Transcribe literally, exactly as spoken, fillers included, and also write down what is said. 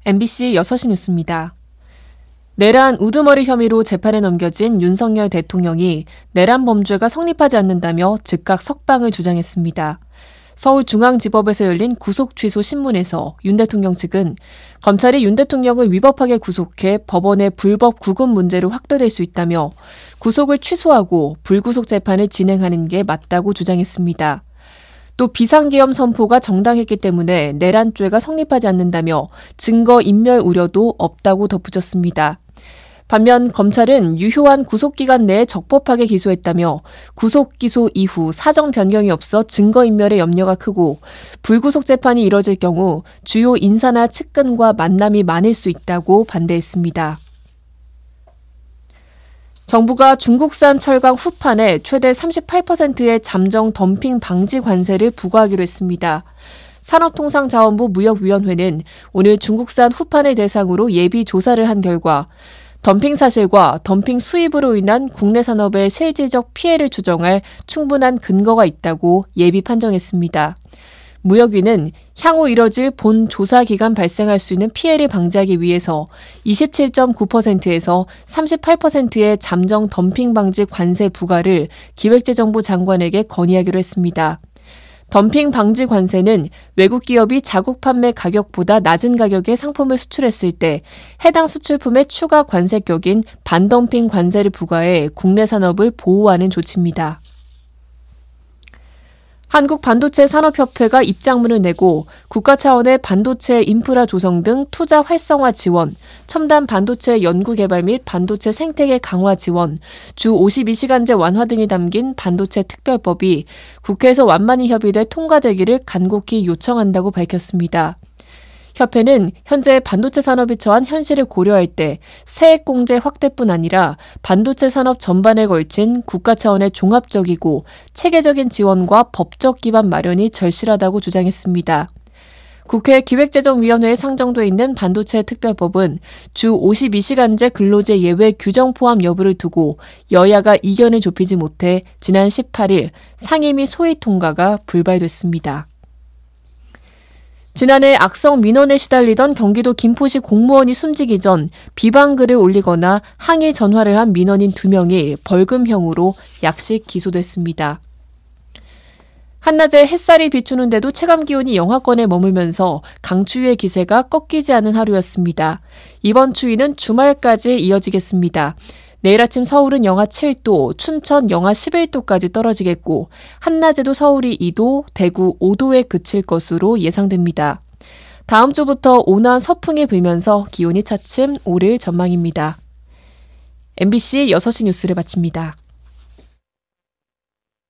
엠비씨 여섯 시 뉴스입니다. 내란 우두머리 혐의로 재판에 넘겨진 윤석열 대통령이 내란 범죄가 성립하지 않는다며 즉각 석방을 주장했습니다. 서울중앙지법에서 열린 구속취소 신문에서 윤 대통령 측은 검찰이 윤 대통령을 위법하게 구속해 법원의 불법 구금 문제로 확대될 수 있다며 구속을 취소하고 불구속 재판을 진행하는 게 맞다고 주장했습니다. 또 비상계엄 선포가 정당했기 때문에 내란죄가 성립하지 않는다며 증거인멸 우려도 없다고 덧붙였습니다. 반면 검찰은 유효한 구속기간 내에 적법하게 기소했다며 구속기소 이후 사정 변경이 없어 증거인멸의 염려가 크고 불구속 재판이 이뤄질 경우 주요 인사나 측근과 만남이 많을 수 있다고 반대했습니다. 정부가 중국산 철강 후판에 최대 삼십팔 퍼센트의 잠정 덤핑 방지 관세를 부과하기로 했습니다. 산업통상자원부 무역위원회는 오늘 중국산 후판을 대상으로 예비 조사를 한 결과 덤핑 사실과 덤핑 수입으로 인한 국내 산업의 실질적 피해를 추정할 충분한 근거가 있다고 예비 판정했습니다. 무역위는 향후 이뤄질 본 조사 기간 발생할 수 있는 피해를 방지하기 위해서 이십칠 점 구 퍼센트에서 삼십팔 퍼센트의 잠정 덤핑 방지 관세 부과를 기획재정부 장관에게 건의하기로 했습니다. 덤핑 방지 관세는 외국 기업이 자국 판매 가격보다 낮은 가격에 상품을 수출했을 때 해당 수출품의 추가 관세격인 반덤핑 관세를 부과해 국내 산업을 보호하는 조치입니다. 한국반도체산업협회가 입장문을 내고 국가 차원의 반도체 인프라 조성 등 투자 활성화 지원, 첨단 반도체 연구개발 및 반도체 생태계 강화 지원, 주 오십이 시간제 완화 등이 담긴 반도체 특별법이 국회에서 완만히 협의돼 통과되기를 간곡히 요청한다고 밝혔습니다. 협회는 현재 반도체 산업이 처한 현실을 고려할 때 세액 공제 확대뿐 아니라 반도체 산업 전반에 걸친 국가 차원의 종합적이고 체계적인 지원과 법적 기반 마련이 절실하다고 주장했습니다. 국회 기획재정위원회에 상정돼 있는 반도체 특별법은 주 오십이 시간제 근로제 예외 규정 포함 여부를 두고 여야가 이견을 좁히지 못해 지난 십팔 일 상임 및 소위 통과가 불발됐습니다. 지난해 악성 민원에 시달리던 경기도 김포시 공무원이 숨지기 전 비방글을 올리거나 항의 전화를 한 민원인 두 명이 벌금형으로 약식 기소됐습니다. 한낮에 햇살이 비추는데도 체감기온이 영하권에 머물면서 강추위의 기세가 꺾이지 않은 하루였습니다. 이번 추위는 주말까지 이어지겠습니다. 내일 아침 서울은 영하 칠 도, 춘천 영하 십일 도까지 떨어지겠고 한낮에도 서울이 이 도, 대구 오 도에 그칠 것으로 예상됩니다. 다음 주부터 온화한 서풍이 불면서 기온이 차츰 오를 전망입니다. 엠비씨 여섯 시 뉴스를 마칩니다.